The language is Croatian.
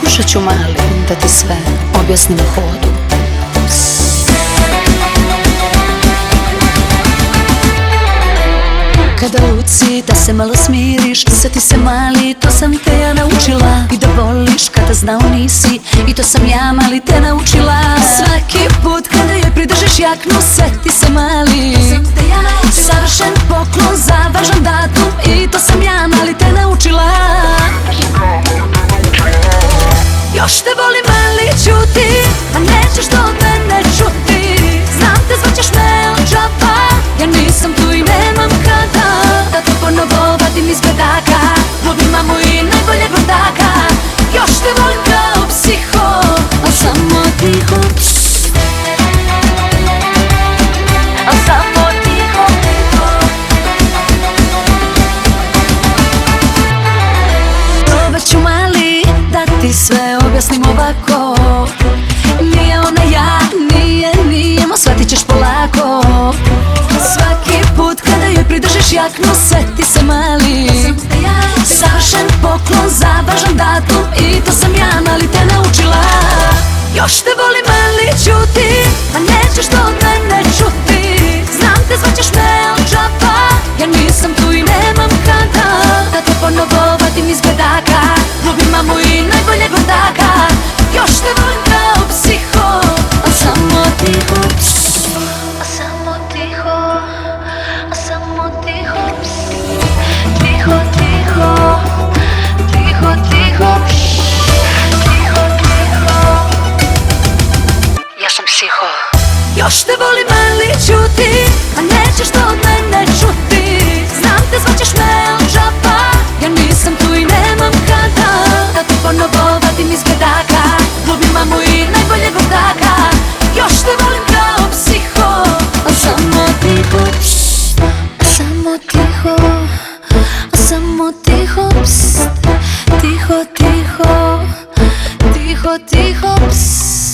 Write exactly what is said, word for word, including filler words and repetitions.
Pokušat ću mali da ti sve objasnim u hodu. Kada luci da se malo smiriš, sjeti se mali, to sam te ja naučila. I da voliš kada znao nisi, i to sam ja mali te naučila. Svaki put kada je pridržiš jaknu, sjeti se mali, savršen poklon za važan datum, i to sam ja mali te naučila. Još te volim mali, ćuti, a nećeš to od mene čuti. Znam te, zvaćeš me od džaba, ja nisam tu i nemam kada da te ponovo vadim iz bedaka. Ljubim mamu i najbolje brodaka. Još te volim kao psiho, a samo tiho, a samo tiho, tiho. Probat ću mali da ti sve objasnim ovako. Nije ona ja, nije, nijemo, shvatit ćeš polako. Svaki put kada joj pridržiš jaknu, sjeti se mali, savršen poklon za važan datum, i to sam ja mali te naučila. Još te volim mali, ćuti, a nećeš to od mene čuti. Znam te, zvaćeš me od džaba, ja nisam tu i nemam kada da te ponovo vadim iz bedaka. Ljubim mamu i najbolje brodaka. Još te volim kao psiho, a samo tiho, a samo tiho, a samo tiho, tiho, tiho, tiho, tiho, tiho, tiho. Ja sam psiho. Još te volim mali, ćuti, a nećeš to od mene čuti. Znam te, zvaćeš me od džaba, ja nisam tu i nemam kada da te ponovo vadim iz bedaka. Ljubim mamu i najbolje brodaka. Još te volim kao psiho, a samo tiho, a samo tiho, a samo tiho, pst, tiho, tiho, tiho, tiho, pst.